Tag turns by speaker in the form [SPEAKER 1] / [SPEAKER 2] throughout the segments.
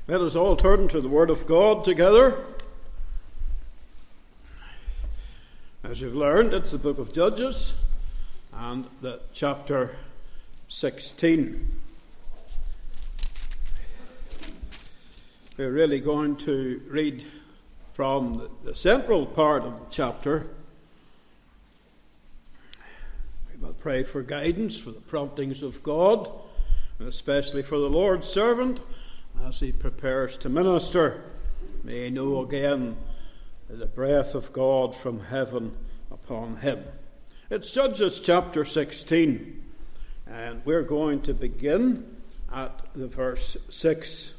[SPEAKER 1] Let us all turn to the Word of God together. As you've learned, it's the book of Judges and the chapter 16. We're really going to read from the central part of the chapter. We will pray for guidance, for the promptings of God, and especially for the Lord's servant as he prepares to minister. May he know again the breath of God from heaven upon him. It's Judges chapter 16, and we're going to begin at the verse 6.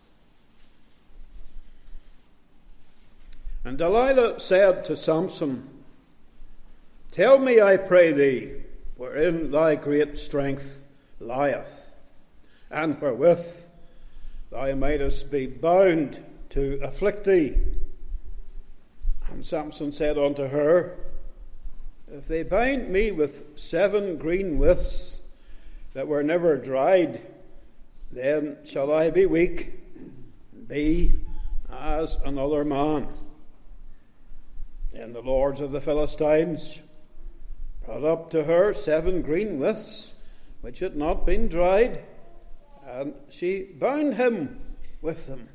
[SPEAKER 1] And Delilah said to Samson, "Tell me, I pray thee, wherein thy great strength lieth, and wherewith thou mightest be bound to afflict thee." And Samson said unto her, "If they bind me with 7 green withs that were never dried, then shall I be weak, and be as another man." Then the lords of the Philistines brought up to her 7 green withs which had not been dried, and she bound him with them.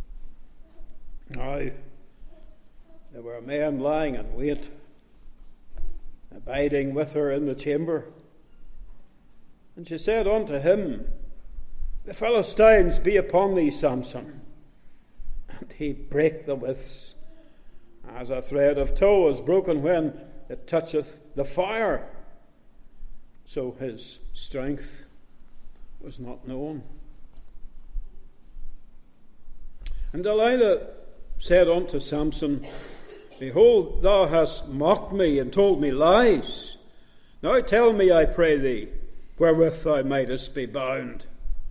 [SPEAKER 1] Now there were men lying in wait, abiding with her in the chamber. And she said unto him, "The Philistines be upon thee, Samson." And he brake the withs, as a thread of tow is broken when it toucheth the fire. So his strength was not known. And Delilah said unto Samson, "Behold, thou hast mocked me and told me lies. Now tell me, I pray thee, wherewith thou mightest be bound."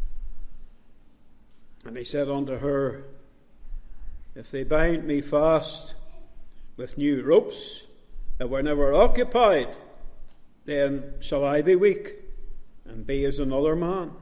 [SPEAKER 1] And he said unto her, "If they bind me fast with new ropes that were never occupied, then shall I be weak, and be as another man."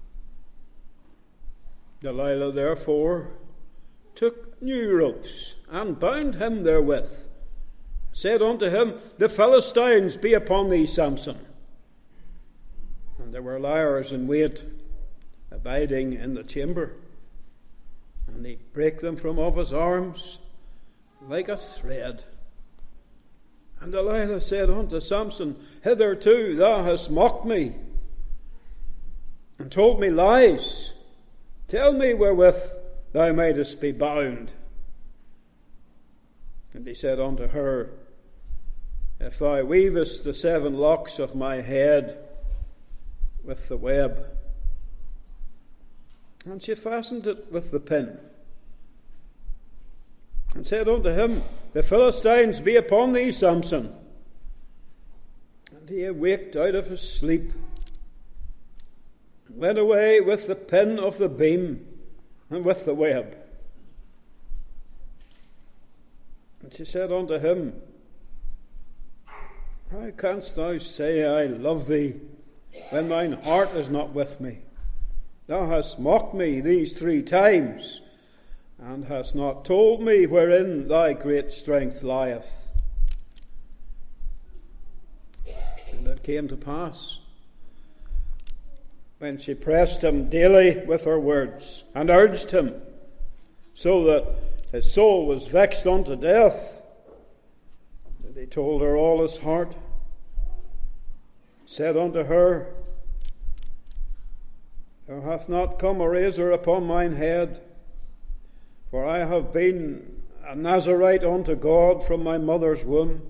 [SPEAKER 1] Delilah therefore took new ropes, and bound him therewith, said unto him, "The Philistines be upon thee, Samson." And there were liers in wait, abiding in the chamber, and he brake them from off his arms like a thread. And Delilah said unto Samson, "Hitherto thou hast mocked me, and told me lies. Tell me wherewith thou mightest be bound." And he said unto her, "If thou weavest the 7 locks of my head with the web." And she fastened it with the pin, and said unto him, "The Philistines be upon thee, Samson." And he awaked out of his sleep, and went away with the pin of the beam and with the web. And she said unto him, "How canst thou say, I love thee, when thine heart is not with me? Thou hast mocked me these 3 times, and hast not told me wherein thy great strength lieth." And it came to pass, when she pressed him daily with her words, and urged him, so that his soul was vexed unto death, that he told her all his heart, said unto her, "There hath not come a razor upon mine head, for I have been a Nazarite unto God from my mother's womb.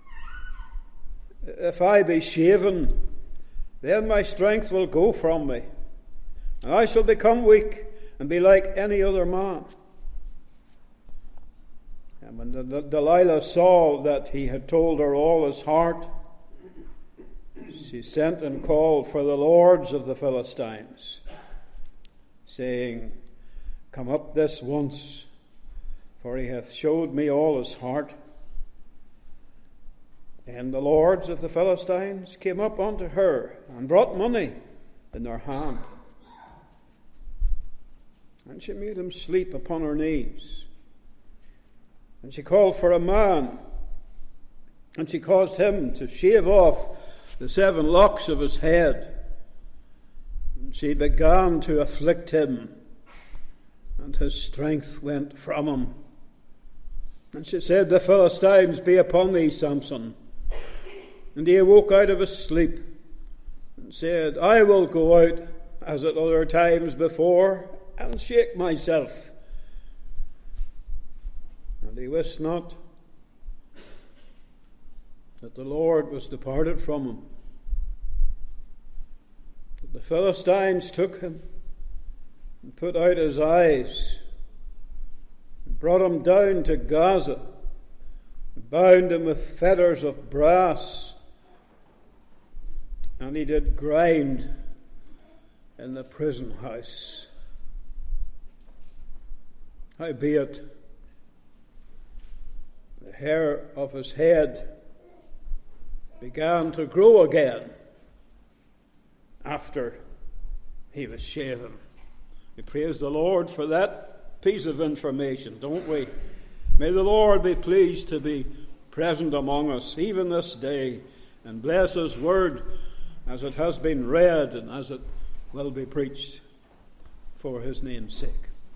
[SPEAKER 1] If I be shaven, then my strength will go from me, and I shall become weak and be like any other man." And when Delilah saw that he had told her all his heart, she sent and called for the lords of the Philistines, saying, "Come up this once, for he hath showed me all his heart." And the lords of the Philistines came up unto her, and brought money in their hand. and she made him sleep upon her knees. And she called for a man, and she caused him to shave off the 7 locks of his head. And she began to afflict him, and his strength went from him. And she said, "The Philistines be upon thee, Samson." And he awoke out of his sleep, and said, "I will go out as at other times before, and shake myself." And he wist not that the Lord was departed from him. But the Philistines took him and put out his eyes, and brought him down to Gaza, and bound him with fetters of brass, and he did grind in the prison house. Howbeit, the hair of his head began to grow again after he was shaven. We praise the Lord for that piece of information, don't we? May the Lord be pleased to be present among us even this day, and bless his word as it has been read and as it will be preached for his name's sake.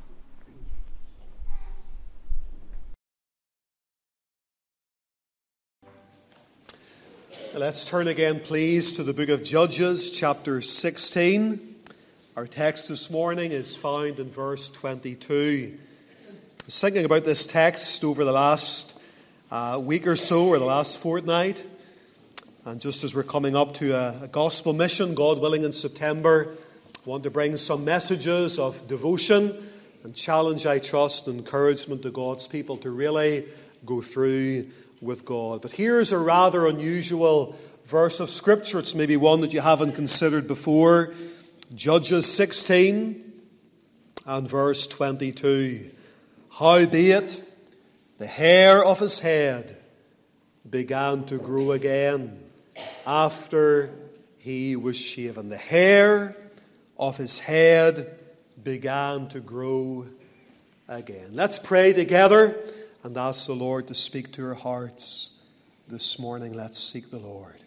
[SPEAKER 2] Let's turn again, please, to the book of Judges, chapter 16. Our text this morning is found in verse 22. I was thinking about this text over the last week or so, or the last fortnight. And just as we're coming up to a gospel mission, God willing, in September, I want to bring some messages of devotion and challenge, I trust, and encouragement to God's people to really go through with God. But here's a rather unusual verse of Scripture. It's maybe one that you haven't considered before. Judges 16 and verse 22. Howbeit, the hair of his head began to grow again after he was shaven. The hair of his head began to grow again. Let's pray together and ask the Lord to speak to our hearts this morning. Let's seek the Lord.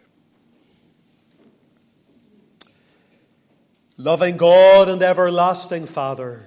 [SPEAKER 2] Loving God and everlasting Father,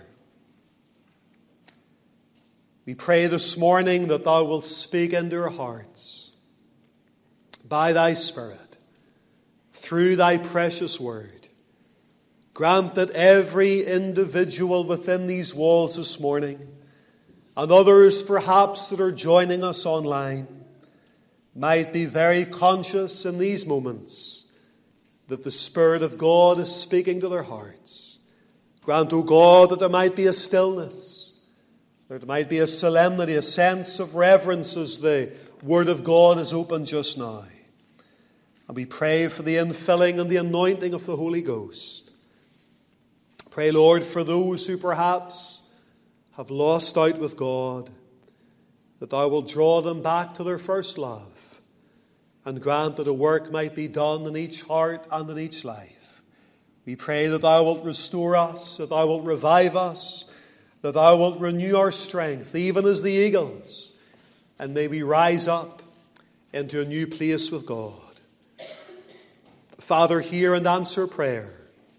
[SPEAKER 2] we pray this morning that thou wilt speak into our hearts by thy Spirit, through thy precious word. Grant that every individual within these walls this morning, and others perhaps that are joining us online, might be very conscious in these moments that the Spirit of God is speaking to their hearts. Grant, O God, that there might be a stillness, there might be a solemnity, a sense of reverence as the Word of God is opened just now. And we pray for the infilling and the anointing of the Holy Ghost. Pray, Lord, for those who perhaps have lost out with God, that thou wilt draw them back to their first love, and grant that a work might be done in each heart and in each life. We pray that thou wilt restore us, that thou wilt revive us, that thou wilt renew our strength, even as the eagles, and may we rise up into a new place with God. Father, hear and answer prayer.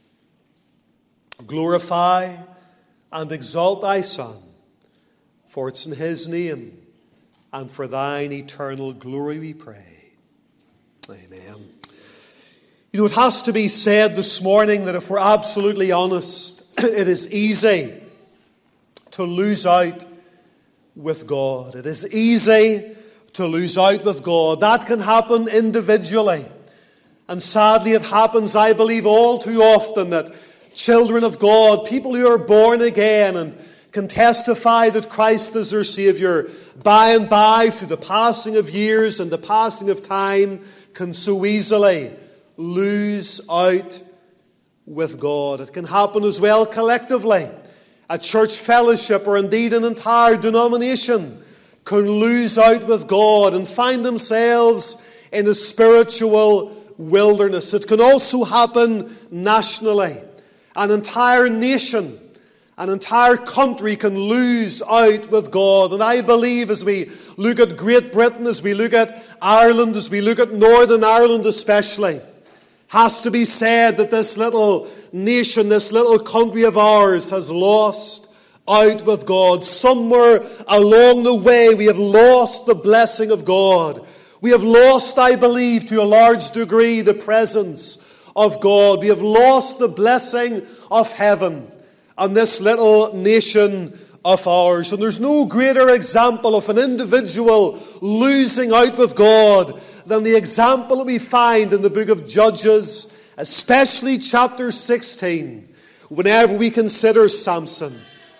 [SPEAKER 2] Glorify and exalt thy Son, for it's in his name and for thine eternal glory we pray. Amen. You know, it has to be said this morning that if we're absolutely honest, it is easy to lose out with God. It is easy to lose out with God. That can happen individually. And sadly, it happens, I believe, all too often that children of God, people who are born again and can testify that Christ is their Saviour, by and by, through the passing of years and the passing of time, can so easily lose out with God. It can happen as well collectively. A church fellowship, or indeed an entire denomination, can lose out with God and find themselves in a spiritual wilderness. It can also happen nationally. An entire nation, An entire country can lose out with God. And I believe as we look at Great Britain, as we look at Ireland, as we look at Northern Ireland especially, has to be said that this little nation, this little country of ours has lost out with God. Somewhere along the way we have lost the blessing of God. We have lost, I believe, to a large degree the presence of God. We have lost the blessing of heaven on this little nation of ours. And there's no greater example of an individual losing out with God than the example that we find in the book of Judges, especially chapter 16, whenever we consider Samson.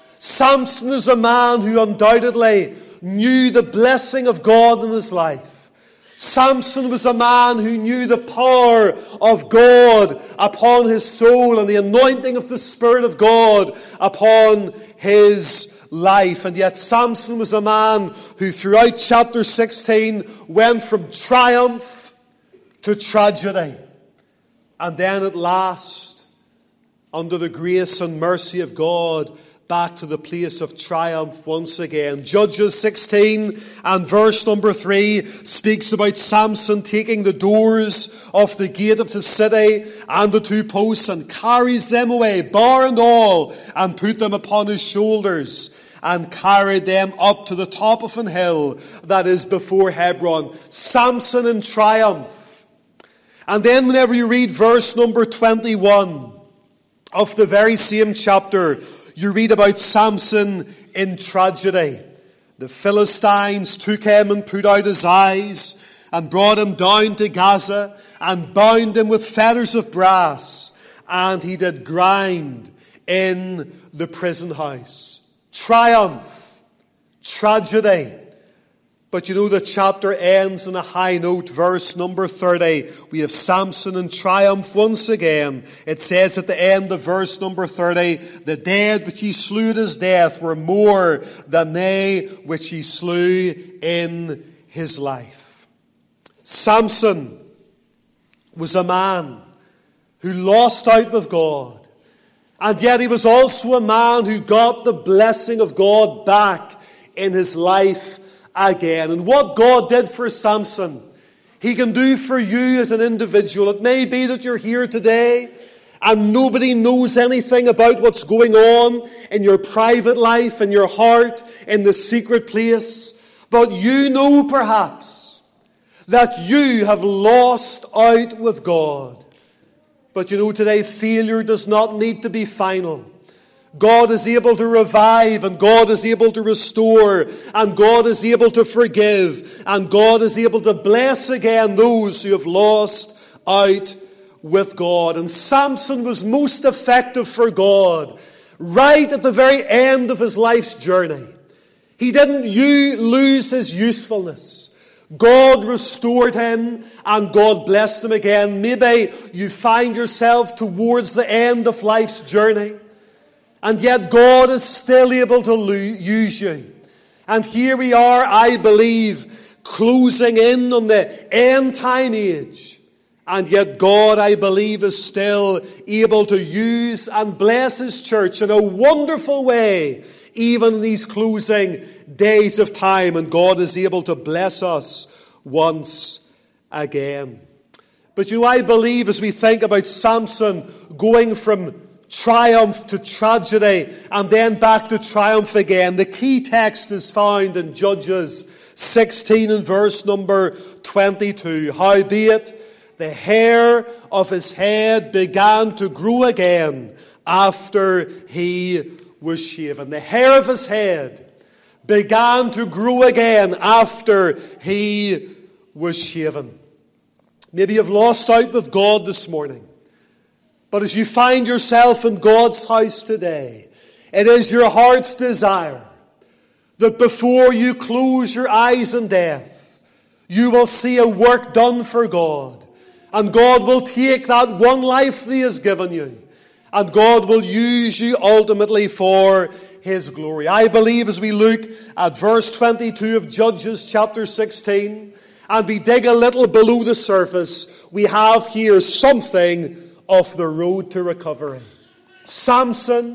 [SPEAKER 2] Samson is a man who undoubtedly knew the blessing of God in his life. Samson was a man who knew the power of God upon his soul and the anointing of the Spirit of God upon his life. And yet Samson was a man who throughout chapter 16 went from triumph to tragedy. And then at last, under the grace and mercy of God, back to the place of triumph once again. Judges 16 and verse number 3 speaks about Samson taking the doors of the gate of the city and the 2 posts and carries them away, bar and all, and put them upon his shoulders and carried them up to the top of an hill that is before Hebron. Samson in triumph. And then whenever you read verse number 21 of the very same chapter, you read about Samson in tragedy. The Philistines took him and put out his eyes and brought him down to Gaza and bound him with fetters of brass, and he did grind in the prison house. Triumph, tragedy. But you know the chapter ends on a high note. Verse number 30. We have Samson in triumph once again. It says at the end of verse number 30, the dead which he slew at his death were more than they which he slew in his life. Samson was a man who lost out with God. And yet he was also a man who got the blessing of God back in his life again. And what God did for Samson, He can do for you as an individual. It may be that you're here today and nobody knows anything about what's going on in your private life, in your heart, in the secret place. But you know perhaps that you have lost out with God. But you know today, failure does not need to be final. God is able to revive, and God is able to restore, and God is able to forgive, and God is able to bless again those who have lost out with God. And Samson was most effective for God right at the very end of his life's journey. He didn't lose his usefulness. God restored him and God blessed him again. Maybe you find yourself towards the end of life's journey, and yet God is still able to use you. And here we are, I believe, closing in on the end time age. And yet God, I believe, is still able to use and bless His church in a wonderful way, even in these closing days of time. And God is able to bless us once again. But you know, I believe as we think about Samson going from triumph to tragedy and then back to triumph again, the key text is found in Judges 16 and verse number 22. Howbeit, the hair of his head began to grow again after he was shaven. The hair of his head began to grow again after he was shaven. Maybe you've lost out with God this morning. But as you find yourself in God's house today, it is your heart's desire that before you close your eyes in death, you will see a work done for God. And God will take that one life that He has given you, and God will use you ultimately for His glory. I believe as we look at verse 22 of Judges chapter 16, and we dig a little below the surface, we have here something of the road to recovery. Samson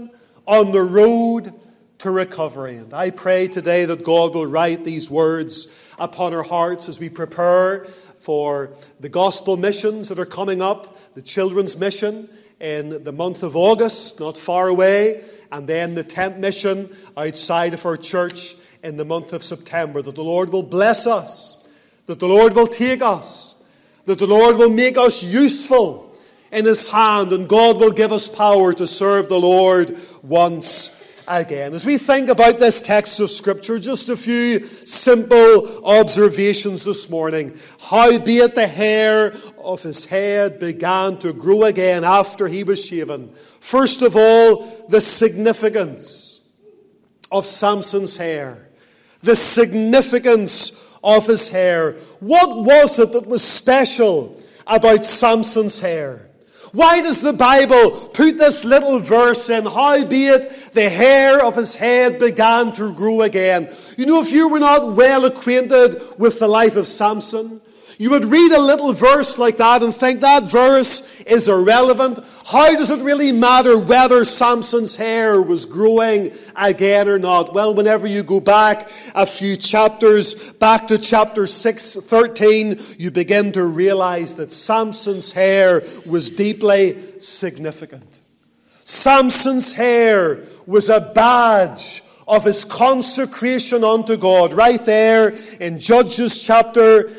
[SPEAKER 2] on the road to recovery. And I pray today that God will write these words upon our hearts as we prepare for the gospel missions that are coming up, the children's mission in the month of August, not far away, and then the tent mission outside of our church in the month of September. That the Lord will bless us, that the Lord will take us, that the Lord will make us useful in His hand, and God will give us power to serve the Lord once again. As we think about this text of Scripture, just a few simple observations this morning. Howbeit the hair of his head began to grow again after he was shaven. First of all, the significance of Samson's hair. The significance of his hair. What was it that was special about Samson's hair? Why does the Bible put this little verse in? Howbeit the hair of his head began to grow again. You know, if you were not well acquainted with the life of Samson, you would read a little verse like that and think that verse is irrelevant. How does it really matter whether Samson's hair was growing again or not? Well, whenever you go back a few chapters, back to chapter 13, you begin to realize that Samson's hair was deeply significant. Samson's hair was a badge of his consecration unto God. Right there in Judges chapter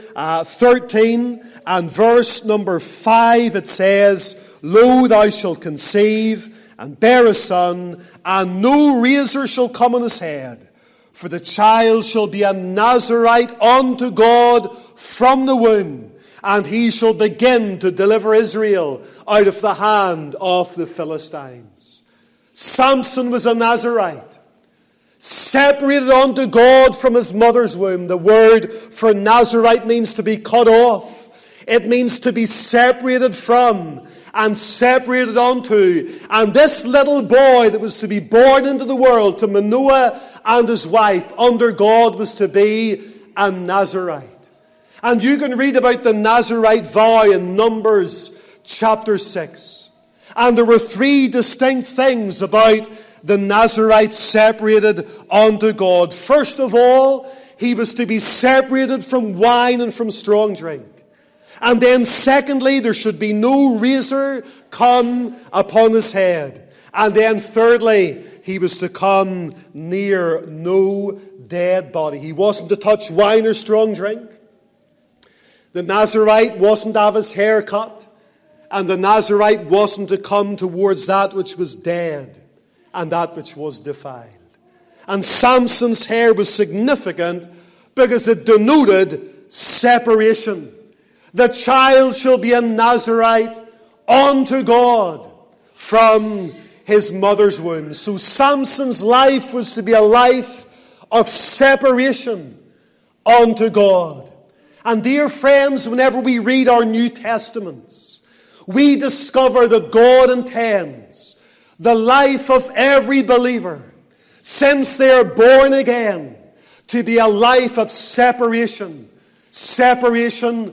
[SPEAKER 2] 13 and verse number 5, it says, Lo, thou shalt conceive and bear a son, and no razor shall come on his head, for the child shall be a Nazarite unto God from the womb, and he shall begin to deliver Israel out of the hand of the Philistines. Samson was a Nazarite, separated unto God from his mother's womb. The word for Nazarite means to be cut off. It means to be separated from and separated unto. And this little boy that was to be born into the world to Manoah and his wife under God was to be a Nazarite. And you can read about the Nazarite vow in Numbers chapter 6. And there were three distinct things about the Nazarite separated unto God. First of all, he was to be separated from wine and from strong drink. And then secondly, there should be no razor come upon his head. And then thirdly, he was to come near no dead body. He wasn't to touch wine or strong drink. The Nazarite wasn't to have his hair cut. And the Nazarite wasn't to come towards that which was dead and that which was defiled. And Samson's hair was significant because it denoted separation. The child shall be a Nazarite unto God from his mother's womb. So Samson's life was to be a life of separation unto God. And dear friends, whenever we read our New Testaments, we discover that God intends the life of every believer, since they are born again, to be a life of separation. Separation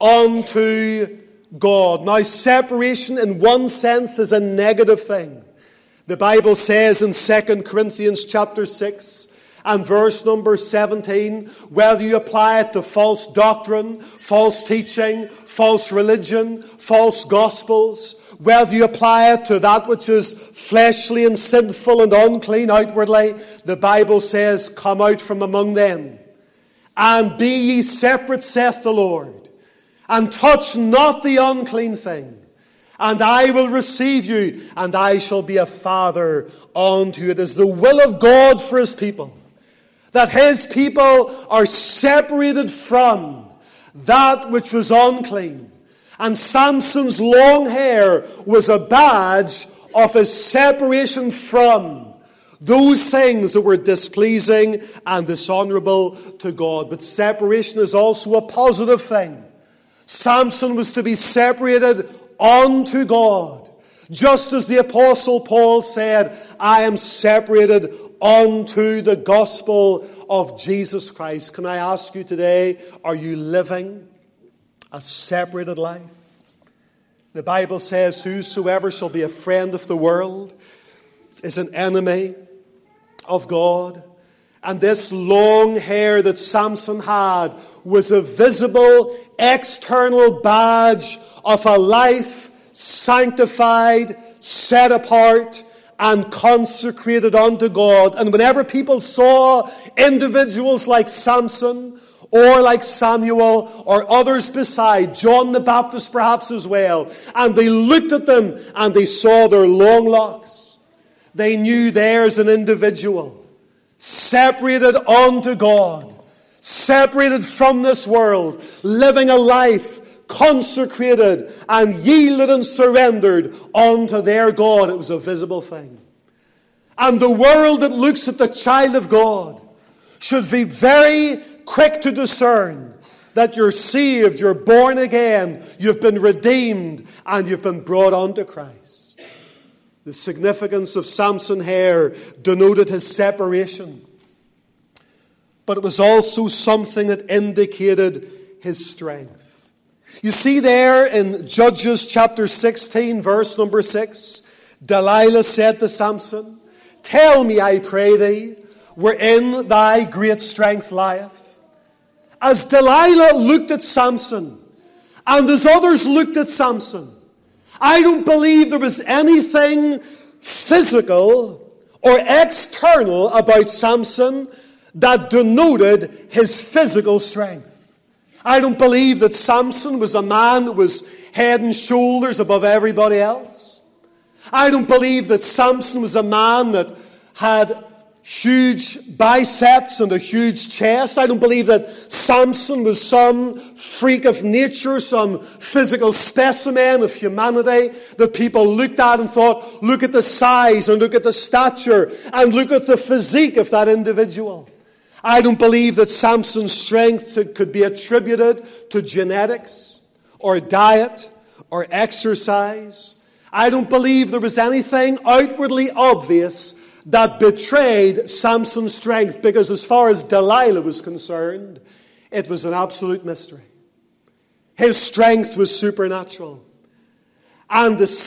[SPEAKER 2] unto God. Now, separation in one sense is a negative thing. The Bible says in 2 Corinthians chapter 6 and verse number 17, whether you apply it to false doctrine, false teaching, false religion, false gospels, whether you apply it to that which is fleshly and sinful and unclean outwardly, the Bible says, come out from among them, and be ye separate, saith the Lord, and touch not the unclean thing, and I will receive you, and I shall be a father unto you. It is the will of God for his people, that his people are separated from that which was unclean. And Samson's long hair was a badge of his separation from those things that were displeasing and dishonorable to God. But separation is also a positive thing. Samson was to be separated unto God. Just as the Apostle Paul said, I am separated unto the gospel of Jesus Christ. Can I ask you today, are you living a separated life? The Bible says, whosoever shall be a friend of the world is an enemy of God. And this long hair that Samson had was a visible external badge of a life sanctified, set apart, and consecrated unto God. And whenever people saw individuals like Samson or like Samuel or others beside, John the Baptist perhaps as well, and they looked at them and they saw their long locks, they knew there's an individual separated unto God, separated from this world, living a life consecrated and yielded and surrendered unto their God. It was a visible thing. And the world that looks at the child of God should be very quick to discern that you're saved, you're born again, you've been redeemed, and you've been brought unto Christ. The significance of Samson's hair denoted his separation, but it was also something that indicated his strength. You see there in Judges chapter 16, verse number 6, Delilah said to Samson, "Tell me, I pray thee, wherein thy great strength lieth." As Delilah looked at Samson, and as others looked at Samson, I don't believe there was anything physical or external about Samson that denoted his physical strength. I don't believe that Samson was a man that was head and shoulders above everybody else. I don't believe that Samson was a man that had huge biceps and a huge chest. I don't believe that Samson was some freak of nature, some physical specimen of humanity that people looked at and thought, look at the size and look at the stature and look at the physique of that individual. I don't believe that Samson's strength could be attributed to genetics or diet or exercise. I don't believe there was anything outwardly obvious that betrayed Samson's strength, because as far as Delilah was concerned, it was an absolute mystery. His strength was supernatural. And the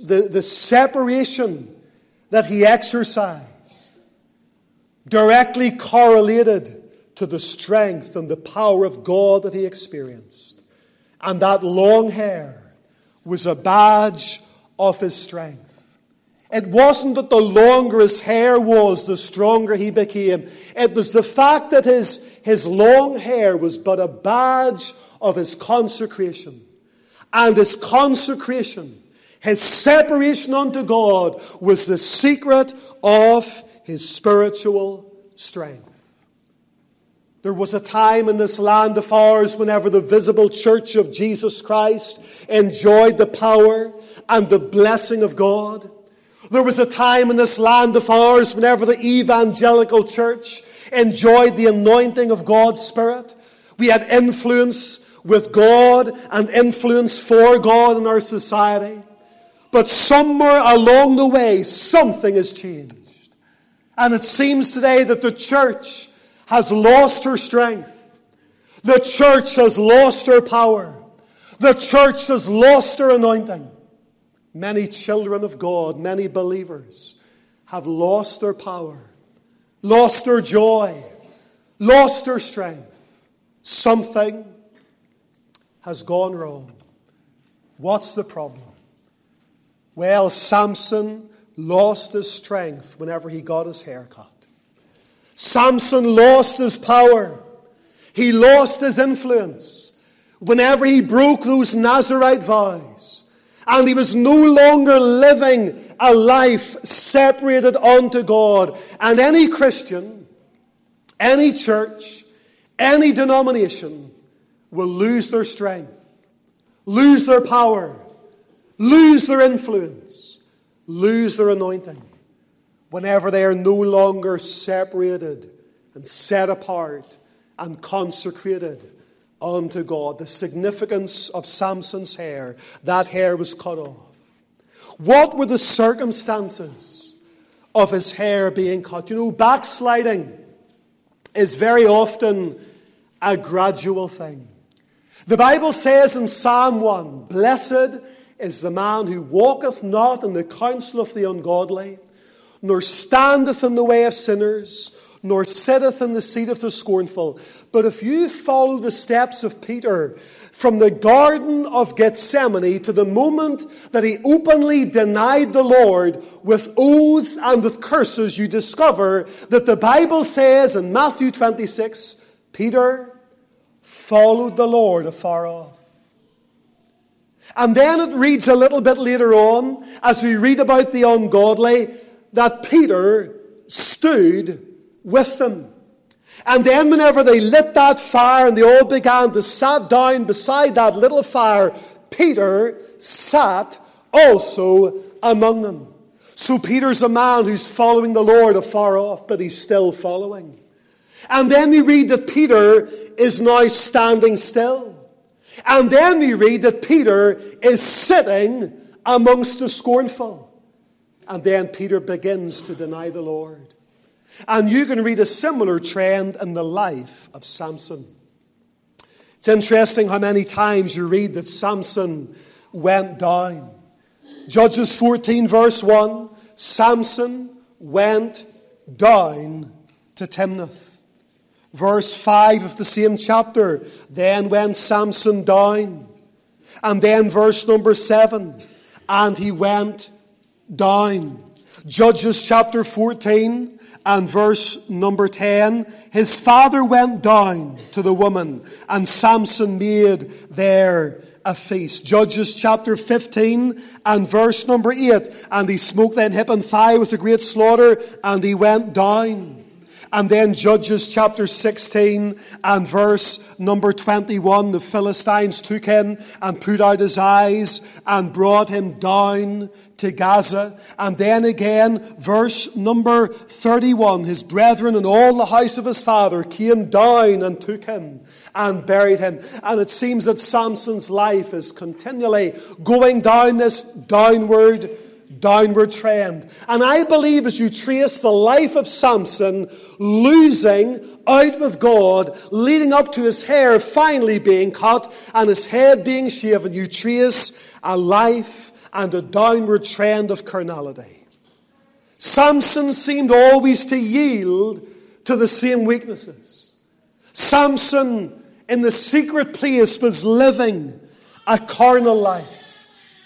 [SPEAKER 2] separation that he exercised directly correlated to the strength and the power of God that he experienced. And that long hair was a badge of his strength. It wasn't that the longer his hair was, the stronger he became. It was the fact that his long hair was but a badge of his consecration. And his consecration, his separation unto God, was the secret of his spiritual strength. There was a time in this land of ours whenever the visible church of Jesus Christ enjoyed the power and the blessing of God. There was a time in this land of ours whenever the evangelical church enjoyed the anointing of God's Spirit. We had influence with God and influence for God in our society. But somewhere along the way, something has changed. And it seems today that the church has lost her strength. The church has lost her power. The church has lost her anointing. Many children of God, many believers, have lost their power, lost their joy, lost their strength. Something has gone wrong. What's the problem? Well, Samson lost his strength whenever he got his hair cut. Samson lost his power. He lost his influence whenever he broke those Nazirite vows. And he was no longer living a life separated unto God. And any Christian, any church, any denomination will lose their strength, lose their power, lose their influence, lose their anointing whenever they are no longer separated and set apart and consecrated unto God. The significance of Samson's hair, that hair was cut off. What were the circumstances of his hair being cut? You know, backsliding is very often a gradual thing. The Bible says in Psalm 1, "Blessed is the man who walketh not in the counsel of the ungodly, nor standeth in the way of sinners, nor sitteth in the seat of the scornful. But if you follow the steps of Peter from the Garden of Gethsemane to the moment that he openly denied the Lord with oaths and with curses, you discover that the Bible says in Matthew 26, Peter followed the Lord afar off. And then it reads a little bit later on, as we read about the ungodly, that Peter stood with them. And then whenever they lit that fire and they all began to sit down beside that little fire, Peter sat also among them. So Peter's a man who's following the Lord afar off, but he's still following. And then we read that Peter is now standing still. And then we read that Peter is sitting amongst the scornful. And then Peter begins to deny the Lord. And you can read a similar trend in the life of Samson. It's interesting how many times you read that Samson went down. Judges 14 verse 1, Samson went down to Timnath. Verse 5 of the same chapter, then went Samson down. And then verse number 7, and he went down. Judges chapter 14 and verse number 10, his father went down to the woman, and Samson made there a feast. Judges chapter 15 and verse number 8, and he smote them hip and thigh with a great slaughter, and he went down. And then Judges chapter 16 and verse number 21, the Philistines took him and put out his eyes and brought him down to Gaza. And then again, verse number 31, his brethren and all the house of his father came down and took him and buried him. And it seems that Samson's life is continually going down this downward trend. And I believe as you trace the life of Samson, losing out with God, leading up to his hair finally being cut and his head being shaven, you trace a life and a downward trend of carnality. Samson seemed always to yield to the same weaknesses. Samson in the secret place was living a carnal life.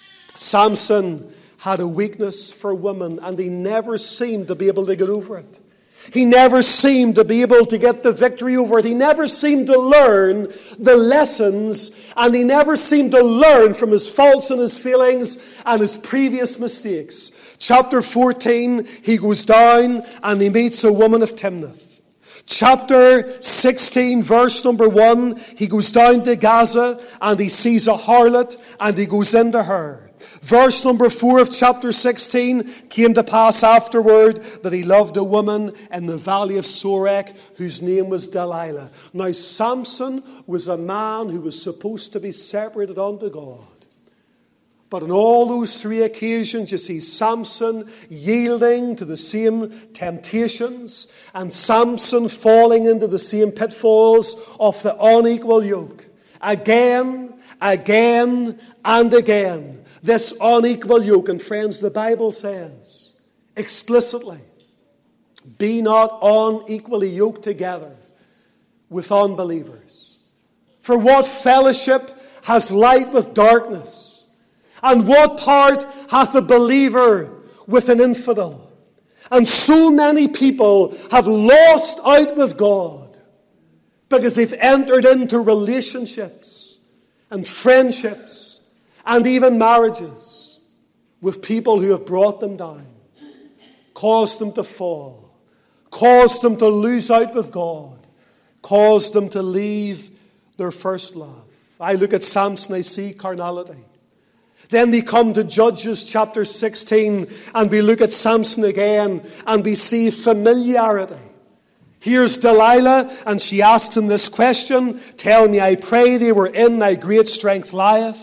[SPEAKER 2] Samson had a weakness for women, and he never seemed to be able to get over it. He never seemed to be able to get the victory over it. He never seemed to learn the lessons, and he never seemed to learn from his faults and his failings and his previous mistakes. Chapter 14, he goes down and he meets a woman of Timnath. Chapter 16, verse number 1, he goes down to Gaza and he sees a harlot and he goes into her. Verse number 4 of chapter 16, came to pass afterward that he loved a woman in the valley of Sorek whose name was Delilah. Now Samson was a man who was supposed to be separated unto God. But on all those three occasions, you see Samson yielding to the same temptations and Samson falling into the same pitfalls of the unequal yoke. Again, and again. This unequal yoke. And friends, the Bible says explicitly, be not unequally yoked together with unbelievers. For what fellowship has light with darkness? And what part hath a believer with an infidel? And so many people have lost out with God because they've entered into relationships and friendships and even marriages with people who have brought them down, caused them to fall, caused them to lose out with God, caused them to leave their first love. I look at Samson, I see carnality. Then we come to Judges chapter 16 and we look at Samson again and we see familiarity. Here's Delilah and she asks him this question, tell me, I pray thee, wherein thy great strength lieth.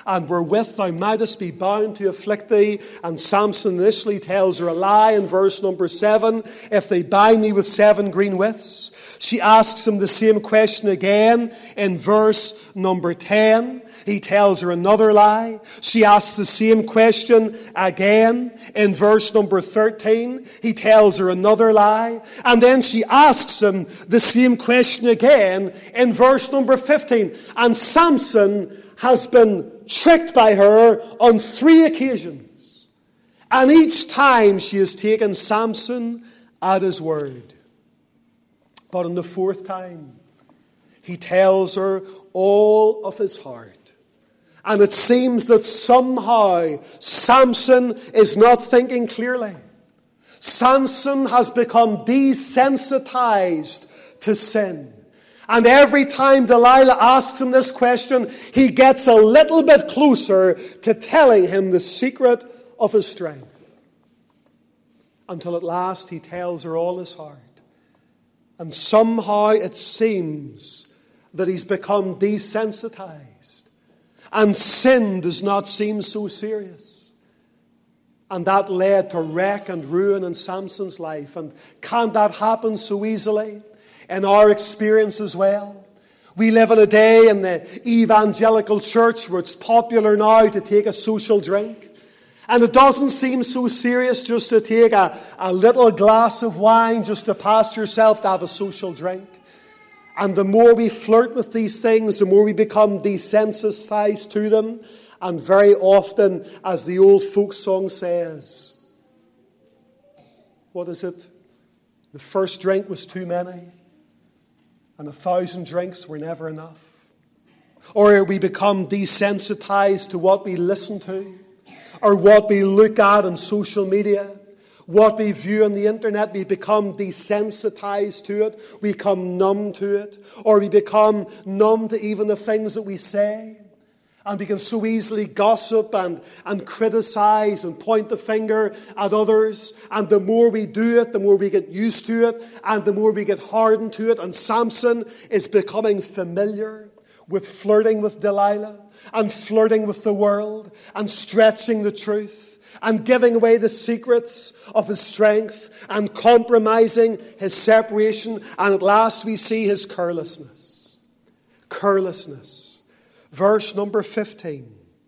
[SPEAKER 2] and wherewith thou mightest be bound to afflict thee. And Samson initially tells her a lie in verse number 7. If they bind me with 7 green withs. She asks him the same question again in verse number 10. He tells her another lie. She asks the same question again in verse number 13. He tells her another lie. And then she asks him the same question again in verse number 15. And Samson has been tricked by her on 3 occasions. And each time she has taken Samson at his word. But on the 4th time, he tells her all of his heart. And it seems that somehow Samson is not thinking clearly. Samson has become desensitized to sin. And every time Delilah asks him this question, he gets a little bit closer to telling him the secret of his strength. Until at last he tells her all his heart. And somehow it seems that he's become desensitized. And sin does not seem so serious. And that led to wreck and ruin in Samson's life. And can that happen so easily in our experience as well? We live in a day in the evangelical church where it's popular now to take a social drink. And it doesn't seem so serious just to take a little glass of wine just to pass yourself to have a social drink. And the more we flirt with these things, the more we become desensitized to them. And very often, as the old folk song says, what is it? The first drink was too many, and 1,000 drinks were never enough. Or we become desensitized to what we listen to, or what we look at on social media. What we view on the internet, we become desensitized to it. We become numb to it. Or we become numb to even the things that we say. And we can so easily gossip and criticize and point the finger at others. And the more we do it, the more we get used to it. And the more we get hardened to it. And Samson is becoming familiar with flirting with Delilah. And flirting with the world. And stretching the truth. And giving away the secrets of his strength and compromising his separation. And at last we see his carelessness. Carelessness. Verse number 15.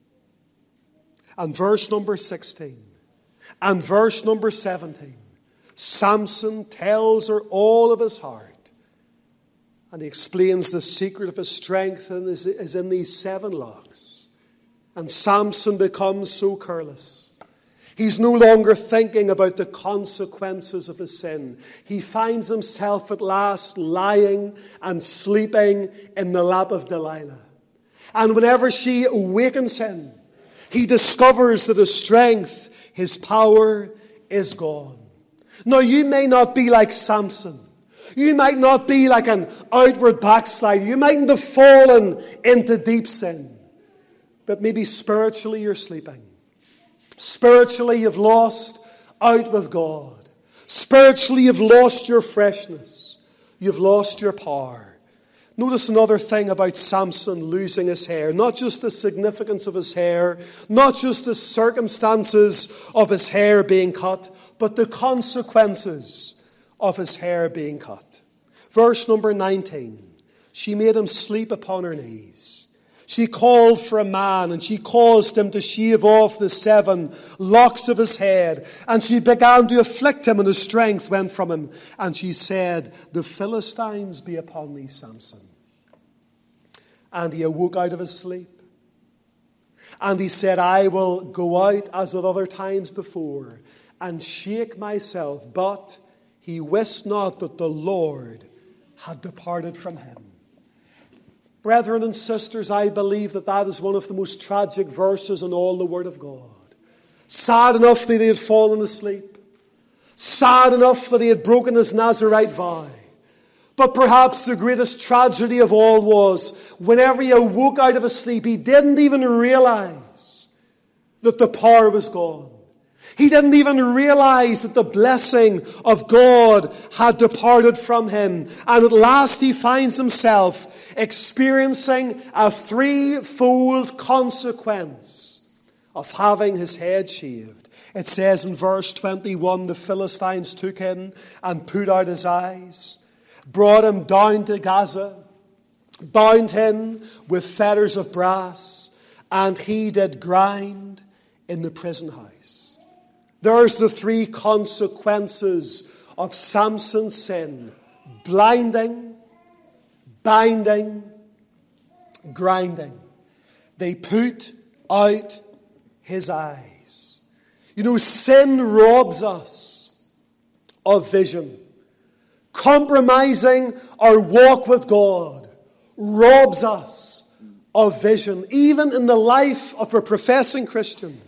[SPEAKER 2] And verse number 16. And verse number 17. Samson tells her all of his heart. And he explains the secret of his strength is in these 7 locks. And Samson becomes so careless. He's no longer thinking about the consequences of his sin. He finds himself at last lying and sleeping in the lap of Delilah. And whenever she awakens him, he discovers that his strength, his power is gone. Now, you may not be like Samson. You might not be like an outward backslider. You mightn't have fallen into deep sin. But maybe spiritually you're sleeping. Spiritually, you've lost out with God. Spiritually, you've lost your freshness. You've lost your power. Notice another thing about Samson losing his hair. Not just the significance of his hair, not just the circumstances of his hair being cut, but the consequences of his hair being cut. Verse number 19. She made him sleep upon her knees. She called for a man, and she caused him to shave off the 7 locks of his head. And she began to afflict him, and his strength went from him. And she said, "The Philistines be upon thee, Samson." And he awoke out of his sleep. And he said, "I will go out as at other times before, and shake myself." But he wist not that the Lord had departed from him. Brethren and sisters, I believe that is one of the most tragic verses in all the Word of God. Sad enough that he had fallen asleep. Sad enough that he had broken his Nazirite vow. But perhaps the greatest tragedy of all was whenever he awoke out of his sleep, he didn't even realize that the power was gone. He didn't even realize that the blessing of God had departed from him. And at last he finds himself experiencing a threefold consequence of having his head shaved. It says in verse 21, the Philistines took him and put out his eyes, brought him down to Gaza, bound him with fetters of brass, and he did grind in the prison house. There's the three consequences of Samson's sin: blinding, binding, grinding. They put out his eyes. You know, sin robs us of vision. Compromising our walk with God robs us of vision. Even in the life of a professing Christian,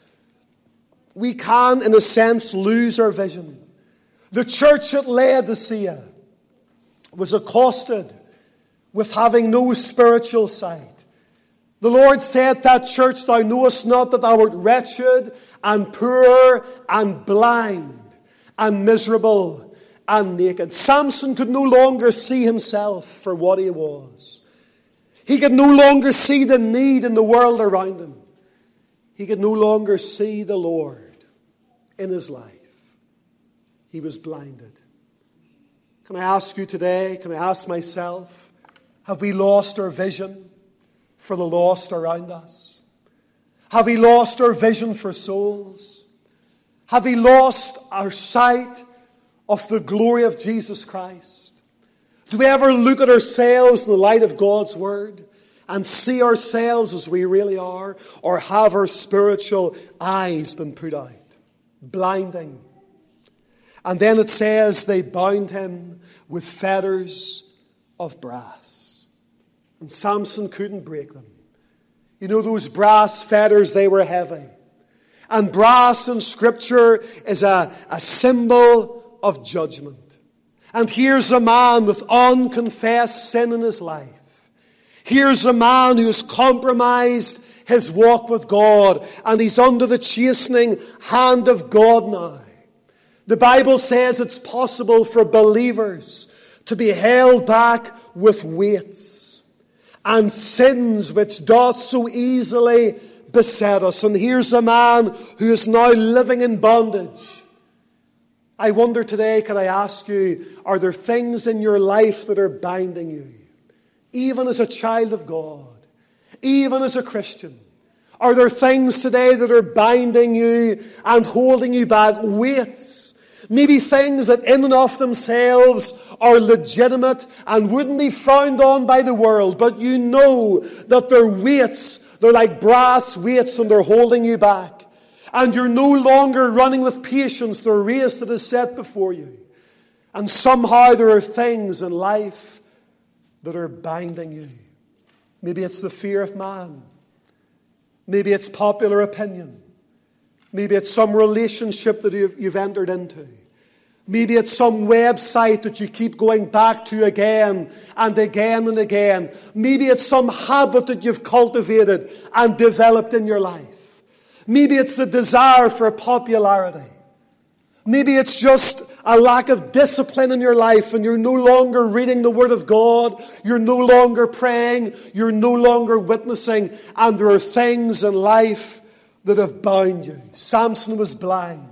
[SPEAKER 2] we can, in a sense, lose our vision. The church at Laodicea was accosted with having no spiritual sight. The Lord said, that church, thou knowest not that thou art wretched and poor and blind and miserable and naked. Samson could no longer see himself for what he was. He could no longer see the need in the world around him. He could no longer see the Lord in his life. He was blinded. Can I ask you today, can I ask myself, have we lost our vision for the lost around us? Have we lost our vision for souls? Have we lost our sight of the glory of Jesus Christ? Do we ever look at ourselves in the light of God's Word and see ourselves as we really are? Or have our spiritual eyes been put out? Blinding. And then it says they bound him with fetters of brass. And Samson couldn't break them. You know, those brass fetters, they were heavy. And brass in Scripture is a symbol of judgment. And here's a man with unconfessed sin in his life. Here's a man who has compromised his walk with God, and he's under the chastening hand of God now. The Bible says it's possible for believers to be held back with weights and sins which doth so easily beset us. And here's a man who is now living in bondage. I wonder today, can I ask you, are there things in your life that are binding you? Even as a child of God, even as a Christian, are there things today that are binding you and holding you back? Weights. Maybe things that in and of themselves are legitimate and wouldn't be frowned on by the world, but you know that they're weights. They're like brass weights and they're holding you back. And you're no longer running with patience the race that is set before you. And somehow there are things in life that are binding you. Maybe it's the fear of man. Maybe it's popular opinion. Maybe it's some relationship that you've entered into. Maybe it's some website that you keep going back to again and again and again. Maybe it's some habit that you've cultivated and developed in your life. Maybe it's the desire for popularity. Maybe it's just a lack of discipline in your life and you're no longer reading the Word of God. You're no longer praying. You're no longer witnessing. And there are things in life that have bound you. Samson was blind.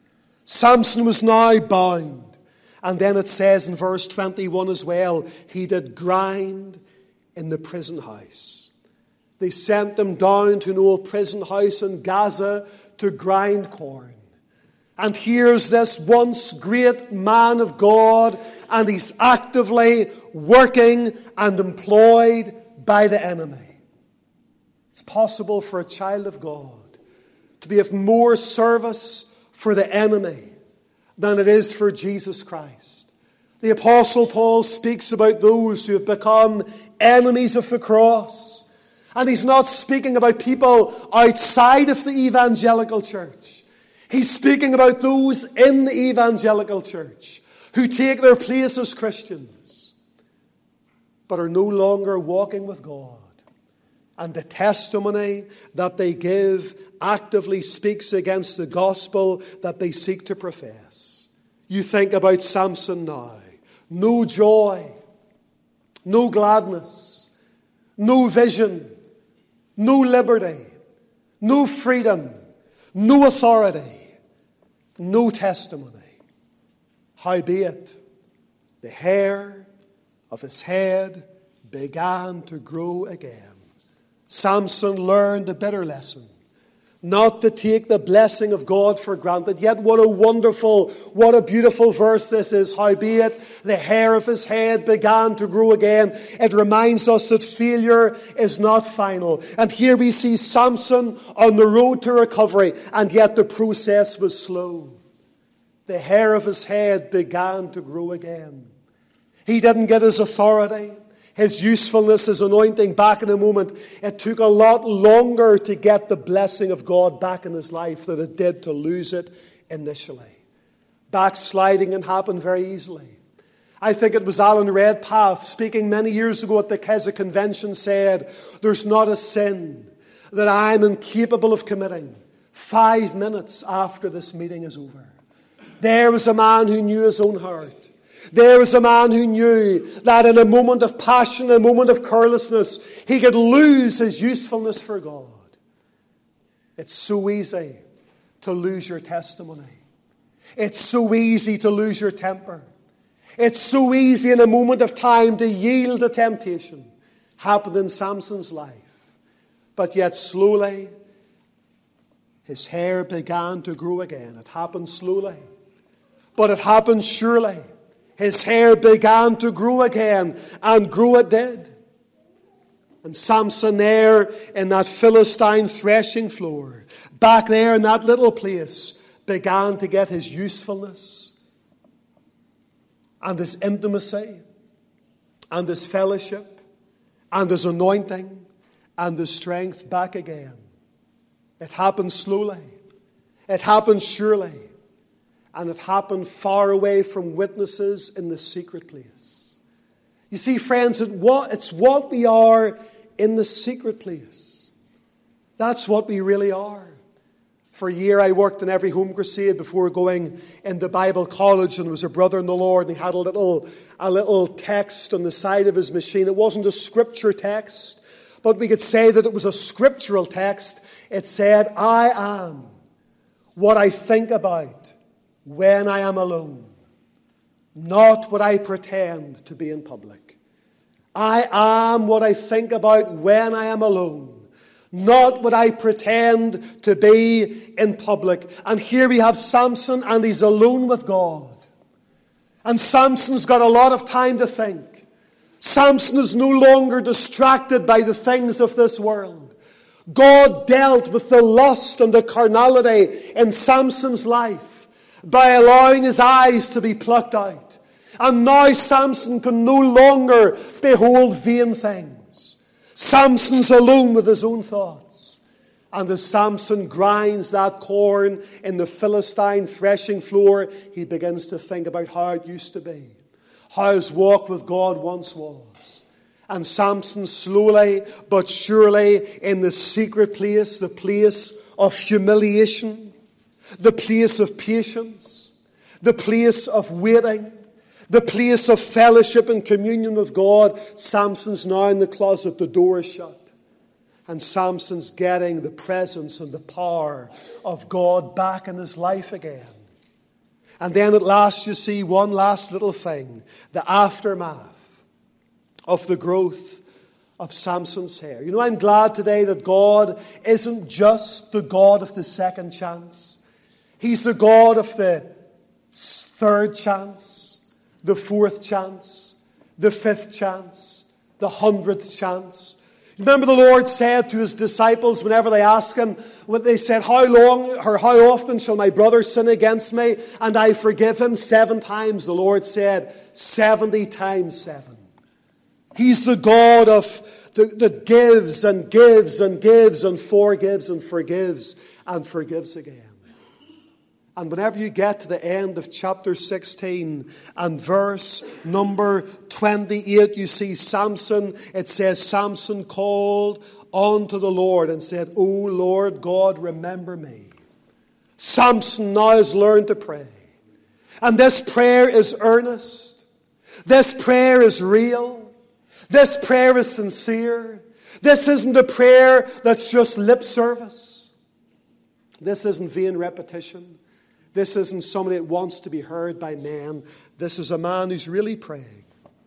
[SPEAKER 2] Samson was now bound. And then it says in verse 21 as well, he did grind in the prison house. They sent him down to an old prison house in Gaza to grind corn. And here's this once great man of God, and he's actively working and employed by the enemy. It's possible for a child of God to be of more service for the enemy than it is for Jesus Christ. The Apostle Paul speaks about those who have become enemies of the cross. And he's not speaking about people outside of the evangelical church. He's speaking about those in the evangelical church who take their place as Christians but are no longer walking with God and the testimony that they give actively speaks against the gospel that they seek to profess. You think about Samson now. No joy, no gladness, no vision, no liberty, no freedom, no authority, no testimony. Howbeit, the hair of his head began to grow again. Samson learned a bitter lesson, not to take the blessing of God for granted. Yet what a beautiful verse this is. Howbeit, the hair of his head began to grow again. It reminds us that failure is not final. And here we see Samson on the road to recovery, and yet the process was slow. The hair of his head began to grow again. He didn't get his authority, his usefulness, his anointing back in a moment. It took a lot longer to get the blessing of God back in his life than it did to lose it initially. Backsliding can happen very easily. I think it was Alan Redpath speaking many years ago at the Keswick Convention said, "There's not a sin that I'm incapable of committing 5 minutes after this meeting is over." There was a man who knew his own heart. There was a man who knew that in a moment of passion, a moment of carelessness, he could lose his usefulness for God. It's so easy to lose your testimony. It's so easy to lose your temper. It's so easy in a moment of time to yield to temptation. Happened in Samson's life. But yet slowly, his hair began to grow again. It happened slowly, but it happened surely. His hair began to grow again, and grow it did. And Samson there in that Philistine threshing floor, back there in that little place, began to get his usefulness and his intimacy and his fellowship and his anointing and his strength back again. It happened slowly. It happened surely. And it happened far away from witnesses in the secret place. You see, friends, it's what we are in the secret place. That's what we really are. For a year I worked in every home crusade before going into Bible college, and there was a brother in the Lord, and he had a little text on the side of his machine. It wasn't a scripture text, but we could say that it was a scriptural text. It said, "I am what I think about when I am alone, not what I pretend to be in public." I am what I think about when I am alone, not what I pretend to be in public. And here we have Samson, and he's alone with God. And Samson's got a lot of time to think. Samson is no longer distracted by the things of this world. God dealt with the lust and the carnality in Samson's life by allowing his eyes to be plucked out. And now Samson can no longer behold vain things. Samson's alone with his own thoughts. And as Samson grinds that corn in the Philistine threshing floor, he begins to think about how it used to be, how his walk with God once was. And Samson slowly but surely in the secret place, the place of humiliation, the place of patience, the place of waiting, the place of fellowship and communion with God. Samson's now in the closet, the door is shut. And Samson's getting the presence and the power of God back in his life again. And then at last you see one last little thing, the aftermath of the growth of Samson's hair. You know, I'm glad today that God isn't just the God of the second chance. He's the God of the third chance, the fourth chance, the fifth chance, the 100th chance. Remember the Lord said to his disciples whenever they asked him, when they said, how often shall my brother sin against me and I forgive him? 7 times. The Lord said, 70 times 7. He's the God that gives and gives and gives and forgives and forgives and forgives again. And whenever you get to the end of chapter 16 and verse number 28, you see Samson. It says, Samson called unto the Lord and said, O Lord God, remember me. Samson now has learned to pray. And this prayer is earnest. This prayer is real. This prayer is sincere. This isn't a prayer that's just lip service. This isn't vain repetition. This isn't somebody that wants to be heard by men. This is a man who's really praying.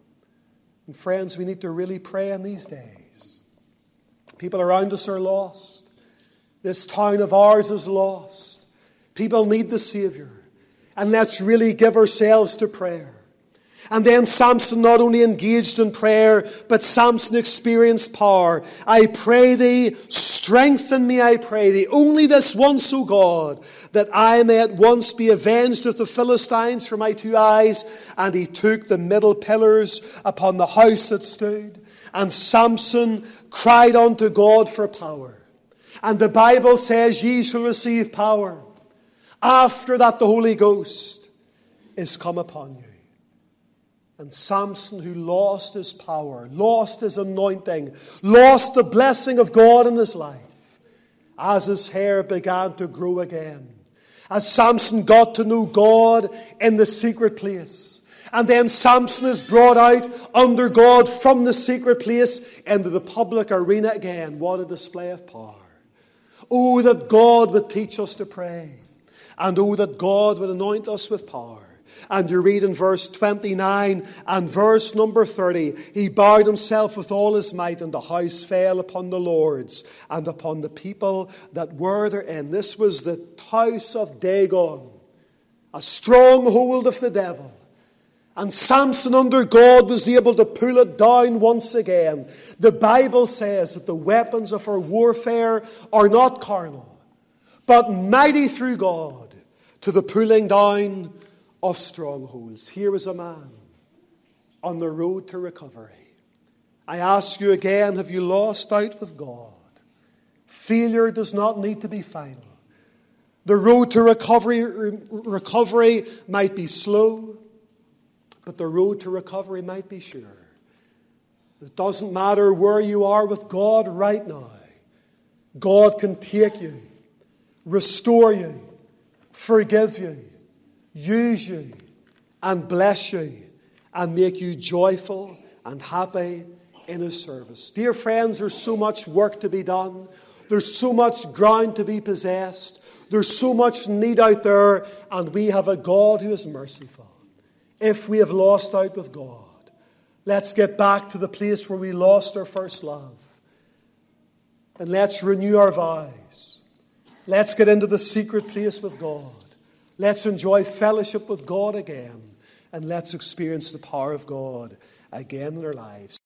[SPEAKER 2] And friends, we need to really pray in these days. People around us are lost. This town of ours is lost. People need the Savior. And let's really give ourselves to prayer. And then Samson not only engaged in prayer, but Samson experienced power. I pray thee, strengthen me, I pray thee. Only this once, O God, that I may at once be avenged of the Philistines for my 2 eyes. And he took the middle pillars upon the house that stood. And Samson cried unto God for power. And the Bible says, ye shall receive power. After that, the Holy Ghost is come upon you. And Samson, who lost his power, lost his anointing, lost the blessing of God in his life, as his hair began to grow again, as Samson got to know God in the secret place, and then Samson is brought out under God from the secret place into the public arena again. What a display of power. Oh, that God would teach us to pray. And oh, that God would anoint us with power. And you read in verse 29 and verse number 30, he bowed himself with all his might, and the house fell upon the lords and upon the people that were therein. This was the house of Dagon, a stronghold of the devil. And Samson under God was able to pull it down once again. The Bible says that the weapons of our warfare are not carnal, but mighty through God to the pulling down of strongholds. Here was a man on the road to recovery. I ask you again, have you lost out with God? Failure does not need to be final. The road to recovery might be slow, but the road to recovery might be sure. It doesn't matter where you are with God right now. God can take you, restore you, forgive you, use you, and bless you, and make you joyful and happy in His service. Dear friends, there's so much work to be done. There's so much ground to be possessed. There's so much need out there, and we have a God who is merciful. If we have lost out with God, let's get back to the place where we lost our first love. And let's renew our vows. Let's get into the secret place with God. Let's enjoy fellowship with God again. And let's experience the power of God again in our lives.